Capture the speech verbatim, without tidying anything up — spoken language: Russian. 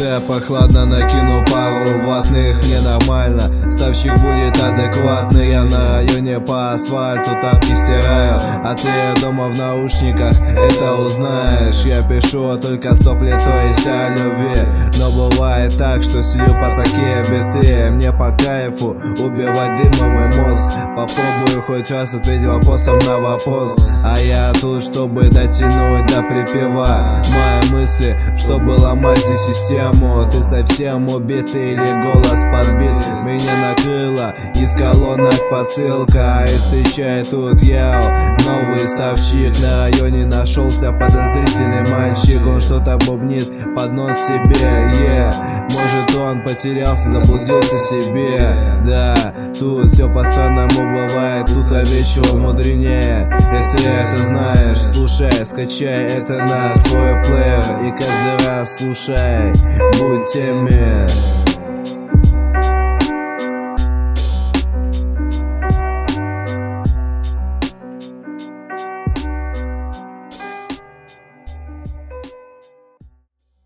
улице прохладно, накину пару ватных. Мне нормально, ставщик будет адекватный. Я на районе по асфальту тапки стираю, а ты дома в наушниках это узнаешь. Я пишу только сопли, то есть о любви, но бывает так, что сидю по такие биты. Мне по кайфу убивать дымовый мозг. Попробую хоть раз ответить вопросом на вопрос. А я тут, чтобы дотянуть до припева. Мои мысли, чтобы ломать здесь систему. Ты совсем убитый или голос подбит? Меня накрыло из колонок посылка, и встречает тут я, новый ставчик. На районе нашелся подозрительный мальчик. Он что-то бубнит под нос себе, yeah. Может он потерялся, заблудился в себе. Да, тут все по-странному бывает, тут вечер мудренее. И ты это знаешь, слушай, скачай это на свой плеер. И каждый раз слушай, будь в теме.